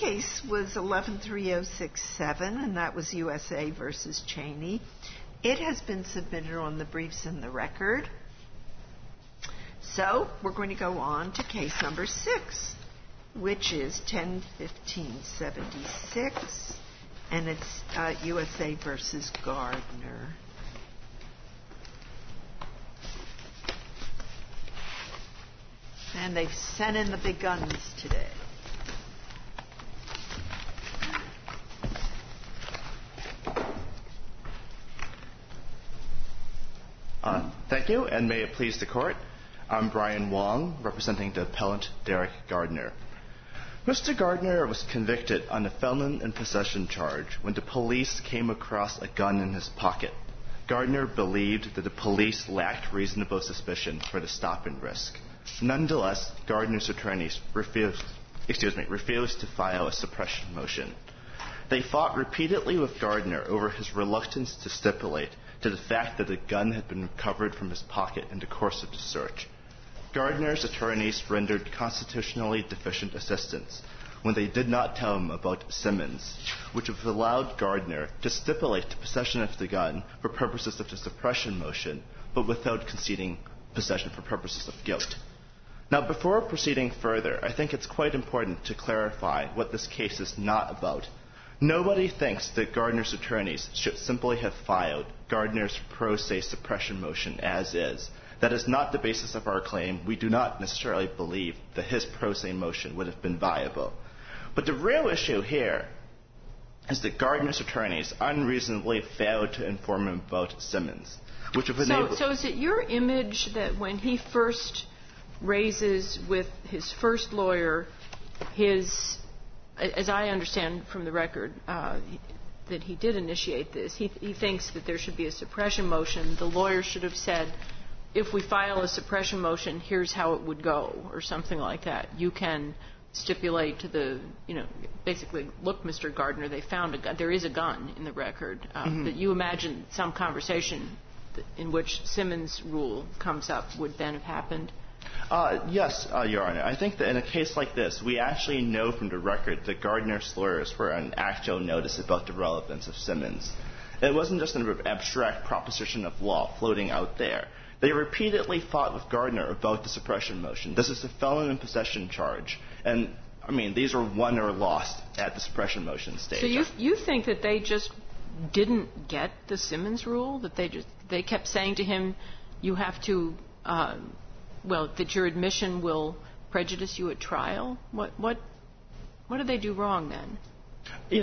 case was 113067, and that was USA versus Cheney. It has been submitted on the briefs in the record. So we're going to go on to case number 6, which is 10-1576, and it's USA versus Gardner. And they've sent in the big guns today. Thank you, and may it please the Court. I'm Brian Wong, representing the appellant Derek Gardner. Mr. Gardner was convicted on a felon in possession charge when the police came across a gun in his pocket. Gardner believed that the police lacked reasonable suspicion for the stop and frisk. Nonetheless, Gardner's attorneys refused to file a suppression motion. They fought repeatedly with Gardner over his reluctance to stipulate to the fact that a gun had been recovered from his pocket in the course of the search. Gardner's attorneys rendered constitutionally deficient assistance when they did not tell him about Simmons, which would have allowed Gardner to stipulate to possession of the gun for purposes of the suppression motion, but without conceding possession for purposes of guilt. Now, before proceeding further, I think it's quite important to clarify what this case is not about. Nobody thinks that Gardner's attorneys should simply have filed Gardner's pro se suppression motion as is. That is not the basis of our claim. We do not necessarily believe that his pro se motion would have been viable. But the real issue here is that Gardner's attorneys unreasonably failed to inform him about Simmons, which would enable... So is it your image that when he first raises with his first lawyer his, as I understand from the record, that he did initiate this, he thinks that there should be a suppression motion. The lawyer should have said, if we file a suppression motion, here's how it would go, or something like that. You can stipulate to the, basically, look, Mr. Gardner, they found a gun. There is a gun in the record. That you imagine some conversation in which Simmons' rule comes up would then have happened? Yes, Your Honor. I think that in a case like this, we actually know from the record that Gardner's lawyers were on actual notice about the relevance of Simmons. It wasn't just an abstract proposition of law floating out there. They repeatedly fought with Gardner about the suppression motion. This is a felon in possession charge. And, these were won or lost at the suppression motion stage. So you think that they just didn't get the Simmons rule? That they kept saying to him, you have to... that your admission will prejudice you at trial? What did they do wrong then? We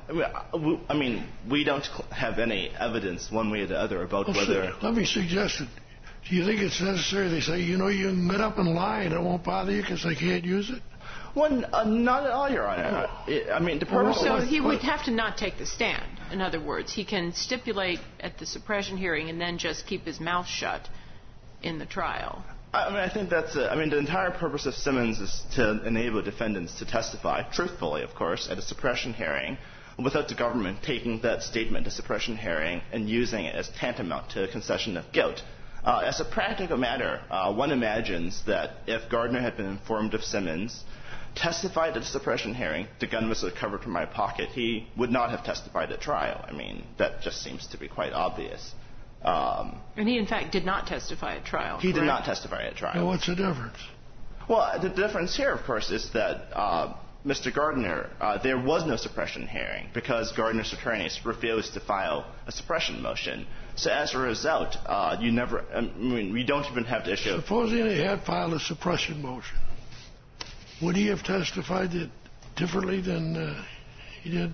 don't have any evidence one way or the other about whether... Let me suggest it. Do you think it's necessary they say, you can get up and lie and it won't bother you because they can't use it? Well, not at all, Your Honor. The purpose... So he would have to not take the stand. In other words, he can stipulate at the suppression hearing and then just keep his mouth shut in the trial. I think that's the entire purpose of Simmons is to enable defendants to testify, truthfully, of course, at a suppression hearing, without the government taking that statement to suppression hearing and using it as tantamount to a concession of guilt. As a practical matter, one imagines that if Gardner had been informed of Simmons, testified at a suppression hearing, the gun was recovered from my pocket, he would not have testified at trial. That just seems to be quite obvious. And he, in fact, did not testify at trial. He did not testify at trial. Now, what's the difference? Well, the difference here, of course, is that Mr. Gardner, there was no suppression hearing because Gardner's attorneys refused to file a suppression motion. So as a result, we don't even have to issue... Supposing he had filed a suppression motion, would he have testified differently than he did,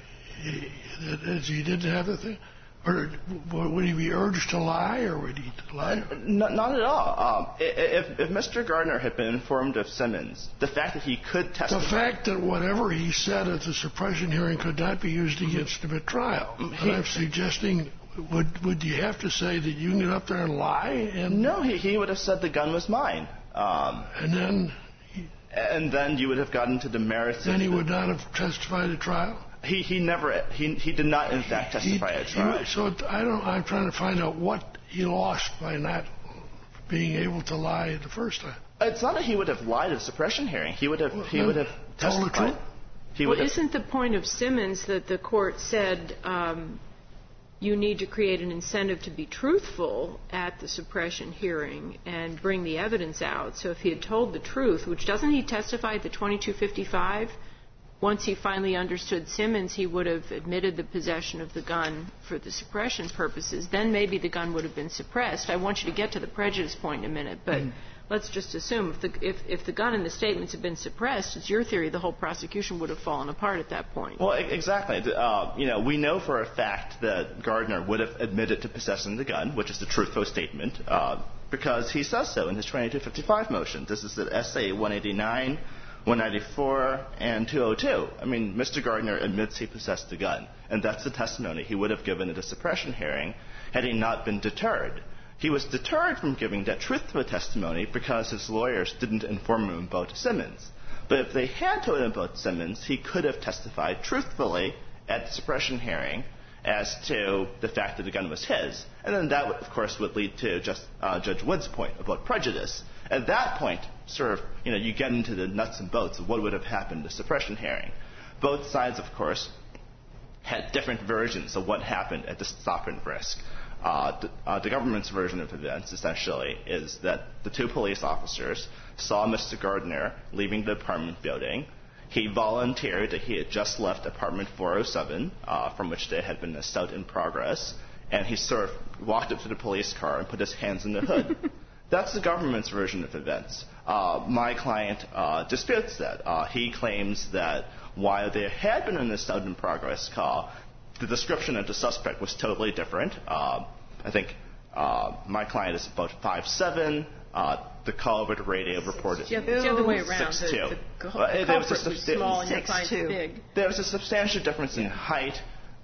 as he didn't have the thing? Or would he be urged to lie, or would he lie? Not at all. If Mr. Gardner had been informed of Simmons, the fact that he could testify... The fact that whatever he said at the suppression hearing could not be used against him at trial. I'm suggesting, would you have to say that you can get up there and lie? No, he would have said the gun was mine. And then... And then you would have gotten to the merits... Then he would not have testified at trial? He did not, in fact, testify at trial. I'm trying to find out what he lost by not being able to lie the first time. It's not that he would have lied at a suppression hearing. He would have told the truth. Isn't the point of Simmons that the court said you need to create an incentive to be truthful at the suppression hearing and bring the evidence out? So if he had told the truth, which doesn't he testify at the 2255? Once he finally understood Simmons, he would have admitted the possession of the gun for the suppression purposes. Then maybe the gun would have been suppressed. I want you to get to the prejudice point in a minute, but let's just assume if the gun and the statements had been suppressed, it's your theory the whole prosecution would have fallen apart at that point. Well, exactly. We know for a fact that Gardner would have admitted to possessing the gun, which is the truthful statement, because he says so in his 2255 motion. This is at SA 189, 194, and 202. I mean, Mr. Gardner admits he possessed the gun, and that's the testimony he would have given at a suppression hearing had he not been deterred. He was deterred from giving that truthful testimony because his lawyers didn't inform him about Simmons. But if they had told him about Simmons, he could have testified truthfully at the suppression hearing as to the fact that the gun was his. And then that, of course, would lead to Judge Wood's point about prejudice. At that point, you get into the nuts and bolts of what would have happened at the suppression hearing. Both sides, of course, had different versions of what happened at the stop and frisk. The government's version of events, essentially, is that the two police officers saw Mr. Gardner leaving the apartment building. He volunteered that he had just left apartment 407, from which there had been an assault in progress, and he walked up to the police car and put his hands in the hood. That's the government's version of events. My client disputes that. He claims that while there had been an assault in progress call, the description of the suspect was totally different. I think my client is about 5'7". The call over the radio reported the other way around. 6'2". The culprit was small and your client's big. There was a substantial difference in height.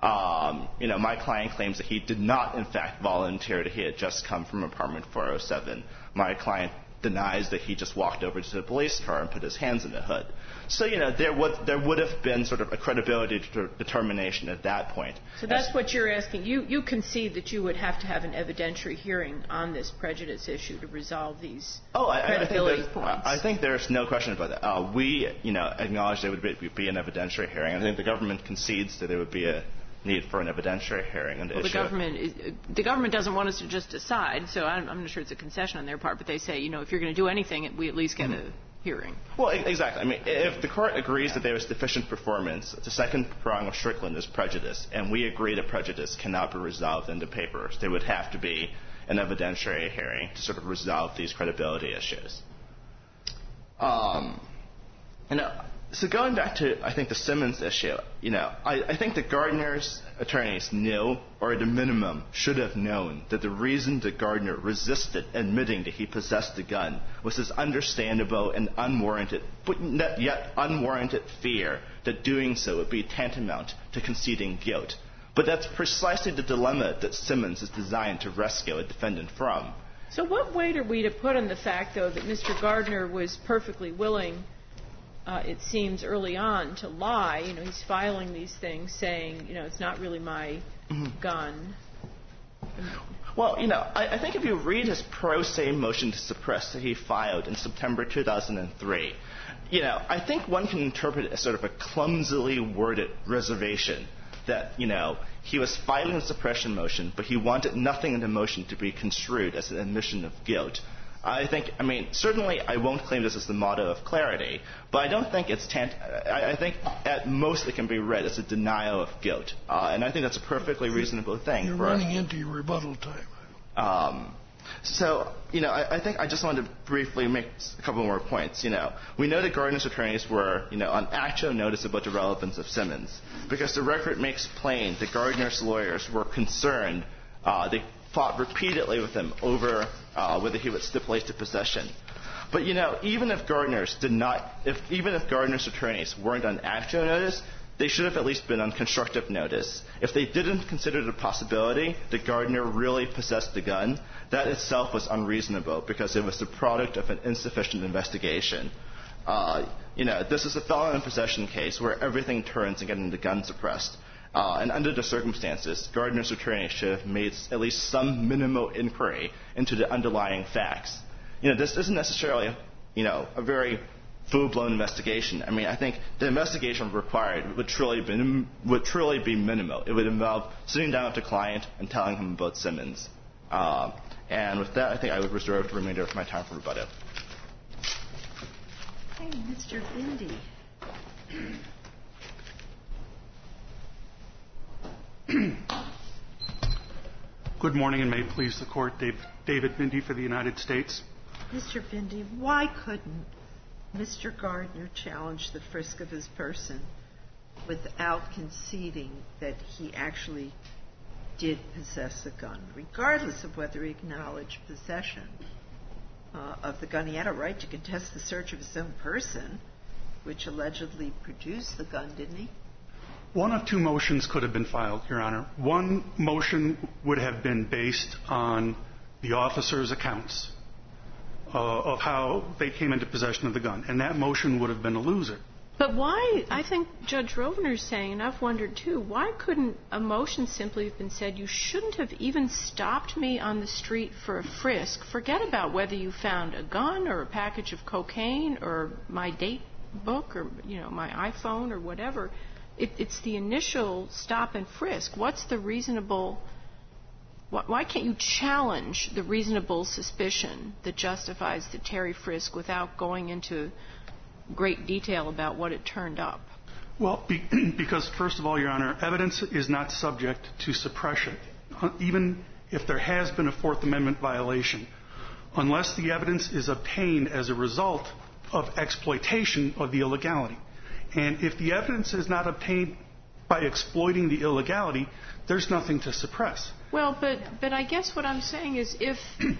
My client claims that he did not, in fact, volunteer that he had just come from apartment 407. My client denies that he just walked over to the police car and put his hands in the hood. So, there would have been sort of a credibility determination at that point. So that's what you're asking. You concede that you would have to have an evidentiary hearing on this prejudice issue to resolve these credibility points. I think there's no question about that. We, acknowledge there would be an evidentiary hearing. I think the government concedes that there would be a need for an evidentiary hearing on the issue. The government doesn't want us to just decide, so I'm not sure it's a concession on their part, but they say, if you're going to do anything, we at least get a hearing. Well, exactly. I mean, if the court agrees that there is deficient performance, the second prong of Strickland is prejudice, and we agree that prejudice cannot be resolved in the papers. There would have to be an evidentiary hearing to sort of resolve these credibility issues. So going back to, I think, the Simmons issue, I think the Gardner's attorneys knew, or at a minimum should have known, that the reason that Gardner resisted admitting that he possessed the gun was his understandable and unwarranted, but yet unwarranted fear that doing so would be tantamount to conceding guilt. But that's precisely the dilemma that Simmons is designed to rescue a defendant from. So what weight are we to put on the fact, though, that Mr. Gardner was perfectly willing, it seems early on, to lie? He's filing these things saying, it's not really my gun. Well, I think if you read his pro se motion to suppress that he filed in September 2003, I think one can interpret it as sort of a clumsily worded reservation that, he was filing a suppression motion, but he wanted nothing in the motion to be construed as an admission of guilt. Certainly I won't claim this as the motto of clarity, but I don't think I think at most it can be read as a denial of guilt. And I think that's a perfectly reasonable thing. You're running into your rebuttal time. I think I just wanted to briefly make a couple more points. We know that Gardner's attorneys were, on actual notice about the relevance of Simmons, because the record makes plain that Gardner's lawyers were concerned. They fought repeatedly with him over whether he would stipulate to possession. But even if Gardner's attorneys weren't on actual notice, they should have at least been on constructive notice. If they didn't consider the possibility that Gardner really possessed the gun, that itself was unreasonable because it was the product of an insufficient investigation. This is a felon in possession case where everything turns on getting the gun suppressed. And under the circumstances, Gardner's attorney should have made at least some minimal inquiry into the underlying facts. This isn't necessarily, a very full-blown investigation. I mean, I think the investigation required would truly be minimal. It would involve sitting down with the client and telling him about Simmons. And with that, I think I would reserve the remainder of my time for rebuttal. Hey, Mr. Bindi. Good morning, and may it please the Court. David Bindi for the United States. Mr. Bindi, why couldn't Mr. Gardner challenge the frisk of his person without conceding that he actually did possess a gun, regardless of whether he acknowledged possession of the gun? He had a right to contest the search of his own person, which allegedly produced the gun, didn't he? One of two motions could have been filed, Your Honor. One motion would have been based on the officer's accounts of how they came into possession of the gun, and that motion would have been a loser. But why, I think Judge Rovner's saying, and I've wondered too, why couldn't a motion simply have been said, you shouldn't have even stopped me on the street for a frisk. Forget about whether you found a gun or a package of cocaine or my date book or, my iPhone or whatever. It's the initial stop and frisk. What's the reasonable... Why can't you challenge the reasonable suspicion that justifies the Terry frisk without going into great detail about what it turned up? Well, because, first of all, Your Honor, evidence is not subject to suppression, even if there has been a Fourth Amendment violation, unless the evidence is obtained as a result of exploitation of the illegality. And if the evidence is not obtained by exploiting the illegality, there's nothing to suppress. Well, but I guess what I'm saying is if...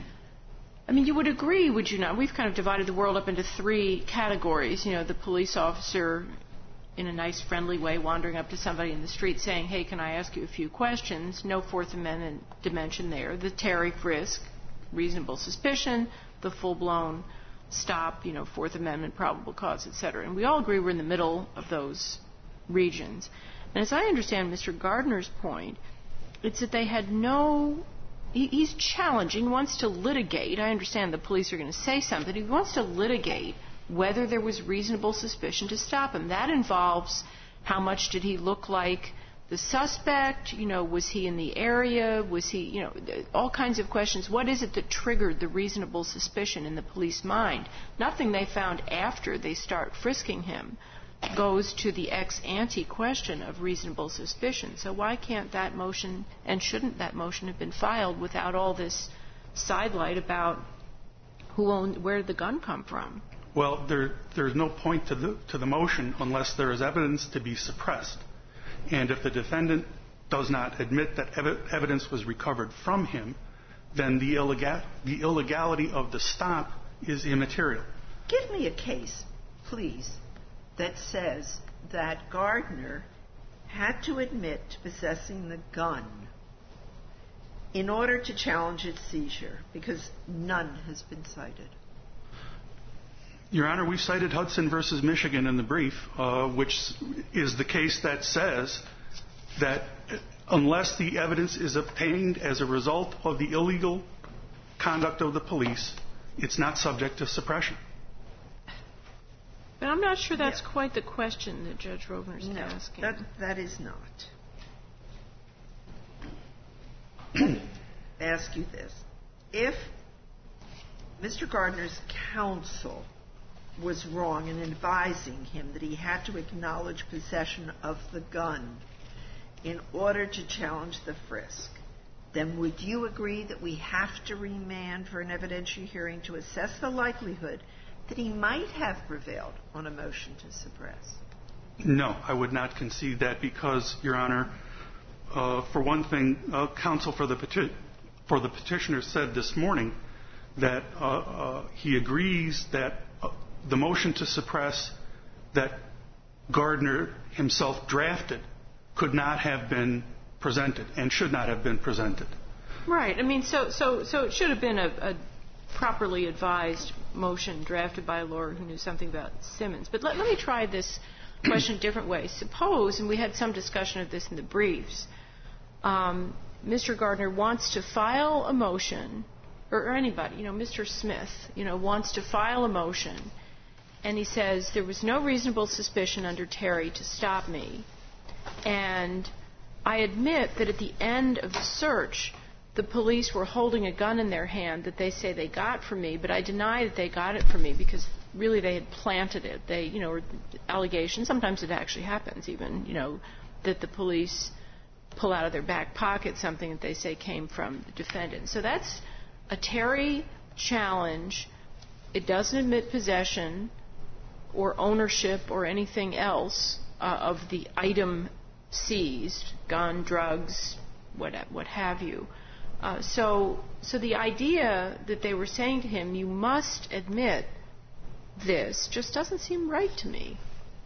I mean, you would agree, would you not? We've kind of divided the world up into three categories. The police officer, in a nice, friendly way, wandering up to somebody in the street saying, hey, can I ask you a few questions? No Fourth Amendment dimension there. The Terry frisk, reasonable suspicion. The full-blown stop, Fourth Amendment, probable cause, et cetera. And we all agree we're in the middle of those regions. And as I understand Mr. Gardner's point, it's that they had no... He's challenging, wants to litigate. I understand the police are going to say something. He wants to litigate whether there was reasonable suspicion to stop him. That involves how much did he look like the suspect? Was he in the area? Was he, all kinds of questions. What is it that triggered the reasonable suspicion in the police mind? Nothing they found after they start frisking him goes to the ex-ante question of reasonable suspicion. So why can't that motion, and shouldn't that motion have been filed without all this sidelight about where did the gun come from? Well, there's no point to the motion unless there is evidence to be suppressed. And if the defendant does not admit that evidence was recovered from him, then the illegality of the stop is immaterial. Give me a case, please, that says that Gardner had to admit to possessing the gun in order to challenge its seizure, because none has been cited. Your Honor, we cited Hudson versus Michigan in the brief, which is the case that says that unless the evidence is obtained as a result of the illegal conduct of the police, it's not subject to suppression. But I'm not sure that's quite the question that Judge Rovner's asking. That is not. Ask you this. If Mr. Gardner's counsel was wrong in advising him that he had to acknowledge possession of the gun in order to challenge the frisk, then would you agree that we have to remand for an evidentiary hearing to assess the likelihood that he might have prevailed on a motion to suppress? No, I would not concede that because, Your Honor, for one thing, counsel for the petitioner said this morning that he agrees that the motion to suppress that Gardner himself drafted could not have been presented and should not have been presented. Right. I mean, so it should have been a properly advised motion drafted by a lawyer who knew something about Simmons. But let me try this question a different way. Suppose, and we had some discussion of this in the briefs, Mr. Gardner wants to file a motion, or anybody, Mr. Smith, wants to file a motion, and he says, there was no reasonable suspicion under Terry to stop me. And I admit that at the end of the search, the police were holding a gun in their hand that they say they got from me, but I deny that they got it from me because really they had planted it. They, allegations, sometimes it actually happens even, that the police pull out of their back pocket something that they say came from the defendant. So that's a Terry challenge. It doesn't admit possession or ownership or anything else of the item seized, gun, drugs, what have you. So the idea that they were saying to him, you must admit this, just doesn't seem right to me.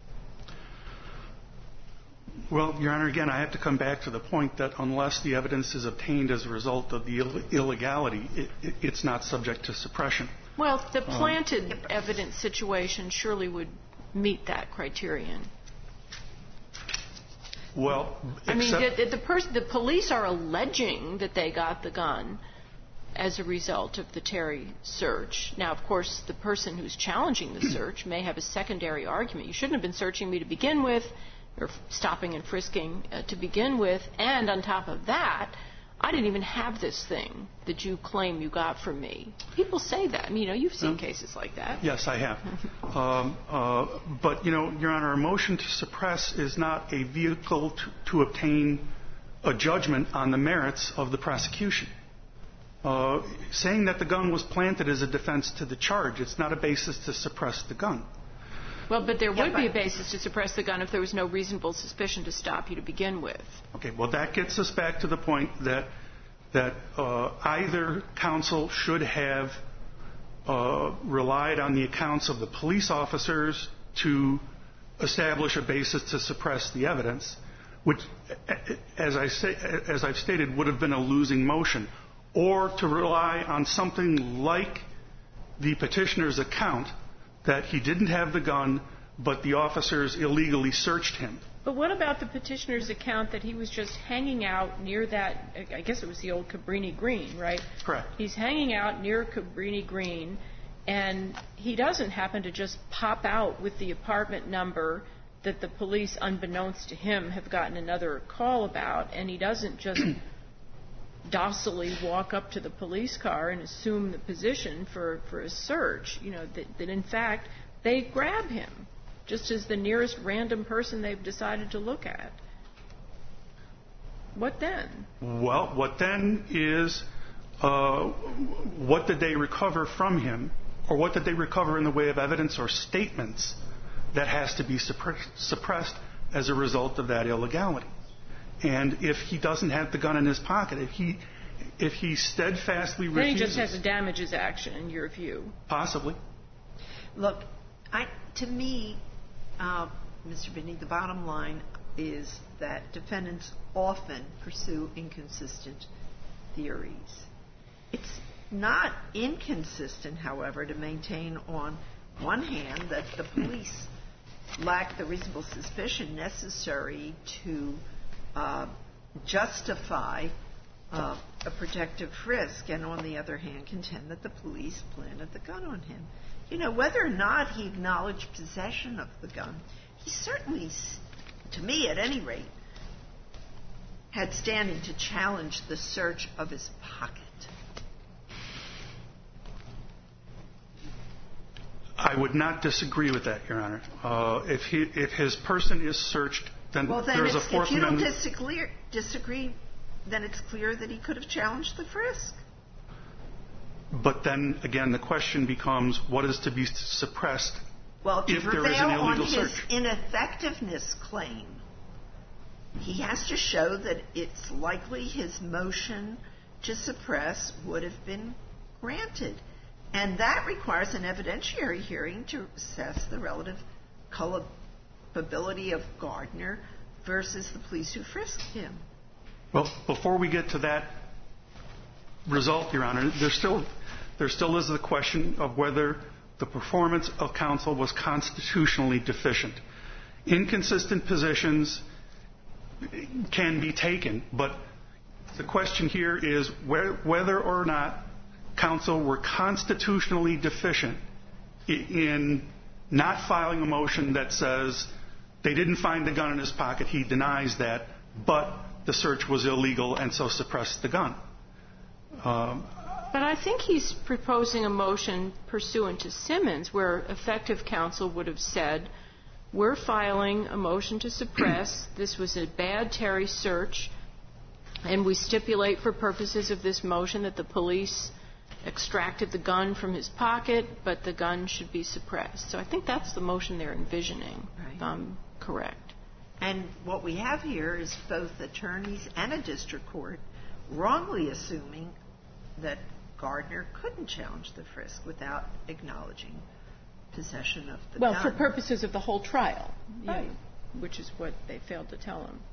Well, Your Honor, again, I have to come back to the point that unless the evidence is obtained as a result of the illegality, it's not subject to suppression. Well, the planted evidence situation surely would meet that criterion. Well, the police are alleging that they got the gun as a result of the Terry search. Now, of course, the person who's challenging the search may have a secondary argument. You shouldn't have been searching me to begin with, or stopping and frisking to begin with, and on top of that, I didn't even have this thing that you claim you got from me. People say that. You've seen cases like that. Yes, I have. But, Your Honor, a motion to suppress is not a vehicle to obtain a judgment on the merits of the prosecution. Saying that the gun was planted is a defense to the charge. It's not a basis to suppress the gun. Well, but there would be a basis to suppress the gun if there was no reasonable suspicion to stop you to begin with. Okay, well, that gets us back to the point that either counsel should have relied on the accounts of the police officers to establish a basis to suppress the evidence, which, as I've stated, would have been a losing motion, or to rely on something like the petitioner's account that he didn't have the gun, but the officers illegally searched him. But what about the petitioner's account that he was just hanging out near that, I guess it was the old Cabrini Green, right? Correct. He's hanging out near Cabrini Green, and he doesn't happen to just pop out with the apartment number that the police, unbeknownst to him, have gotten another call about, and he doesn't just docilely walk up to the police car and assume the position for a search, that in fact they grab him just as the nearest random person they've decided to look at. What then? Well, what then is what did they recover from him, or what did they recover in the way of evidence or statements that has to be suppressed as a result of that illegality? And if he doesn't have the gun in his pocket, if he steadfastly refuses... Then he just has a damages action, in your view. Possibly. Look, to me, Mr. Binney, the bottom line is that defendants often pursue inconsistent theories. It's not inconsistent, however, to maintain on one hand that the police lack the reasonable suspicion necessary to justify a protective frisk, and on the other hand contend that the police planted the gun on him. Whether or not he acknowledged possession of the gun, he certainly, to me at any rate, had standing to challenge the search of his pocket. I would not disagree with that, Your Honor. If his person is searched, then there's a Fourth Amendment... If you don't disagree, then it's clear that he could have challenged the frisk. But then, again, the question becomes, what is to be suppressed if there is an illegal search? On his ineffectiveness claim, he has to show that it's likely his motion to suppress would have been granted. And that requires an evidentiary hearing to assess the relative culpability of Gardner versus the police who frisked him. Well, before we get to that result, Your Honor, there still is the question of whether the performance of counsel was constitutionally deficient. Inconsistent positions can be taken, but the question here is whether or not counsel were constitutionally deficient in not filing a motion that says they didn't find the gun in his pocket, he denies that, but the search was illegal and so suppressed the gun. But I think he's proposing a motion pursuant to Simmons where effective counsel would have said, we're filing a motion to suppress. This was a bad Terry search, and we stipulate for purposes of this motion that the police extracted the gun from his pocket, but the gun should be suppressed. So I think that's the motion they're envisioning, if I'm correct. And what we have here is both attorneys and a district court wrongly assuming that Gardner couldn't challenge the frisk without acknowledging possession of the gun. Well, for purposes of the whole trial, which is what they failed to tell him.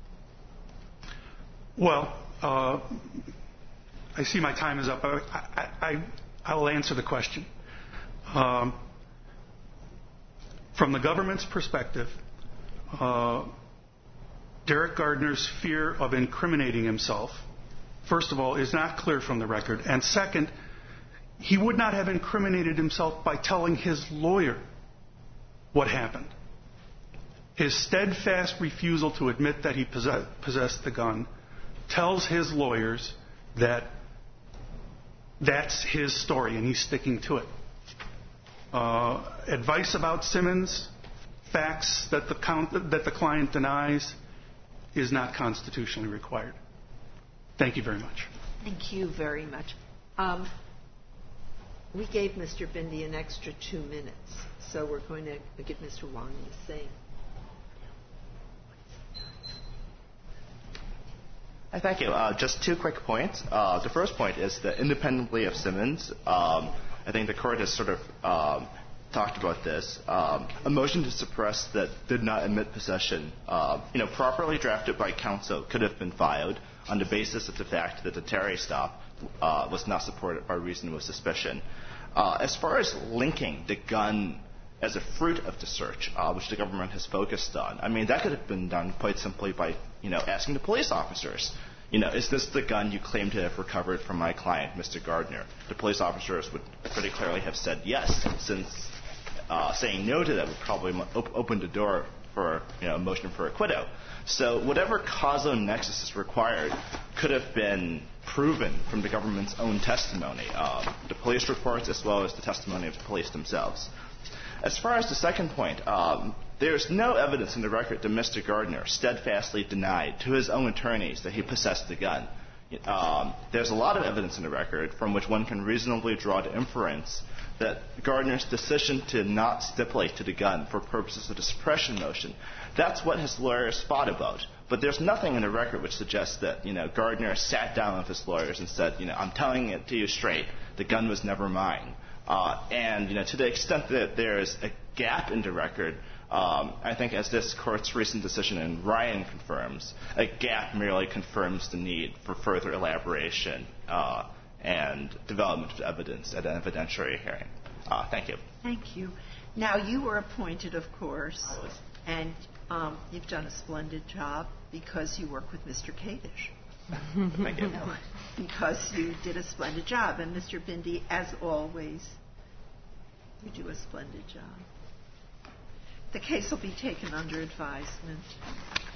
Well, I see my time is up. I will answer the question. From the government's perspective, Derek Gardner's fear of incriminating himself, first of all, is not clear from the record. And second, he would not have incriminated himself by telling his lawyer what happened. His steadfast refusal to admit that he possessed the gun tells his lawyers that that's his story and he's sticking to it. Advice about Simmons, facts that the client denies, is not constitutionally required. Thank you very much. Thank you very much. We gave Mr. Bindi an extra 2 minutes, so we're going to give Mr. Wong the same. Thank you. Just 2 quick points. The first point is that independently of Simmons, I think the court has sort of talked about this. A motion to suppress that did not admit possession, properly drafted by counsel, could have been filed on the basis of the fact that the Terry stop was not supported by reasonable suspicion. As far as linking the gun as a fruit of the search, which the government has focused on, I mean, that could have been done quite simply by, asking the police officers, is this the gun you claim to have recovered from my client, Mr. Gardner? The police officers would pretty clearly have said yes, since saying no to that would probably open the door for, a motion for acquittal. So whatever causal nexus is required could have been proven from the government's own testimony, the police reports as well as the testimony of the police themselves. As far as the second point, there's no evidence in the record that Mr. Gardner steadfastly denied to his own attorneys that he possessed the gun. There's a lot of evidence in the record from which one can reasonably draw the inference that Gardner's decision to not stipulate to the gun for purposes of the suppression motion, that's what his lawyers fought about. But there's nothing in the record which suggests that, Gardner sat down with his lawyers and said, I'm telling it to you straight, the gun was never mine. And to the extent that there is a gap in the record, I think as this court's recent decision in Ryan confirms, a gap merely confirms the need for further elaboration and development of evidence at an evidentiary hearing. Thank you. Thank you. Now, you were appointed, of course, and you've done a splendid job because you work with Mr. Kadish. Thank you. Because you did a splendid job. And Mr. Bindi, as always, you do a splendid job. The case will be taken under advisement.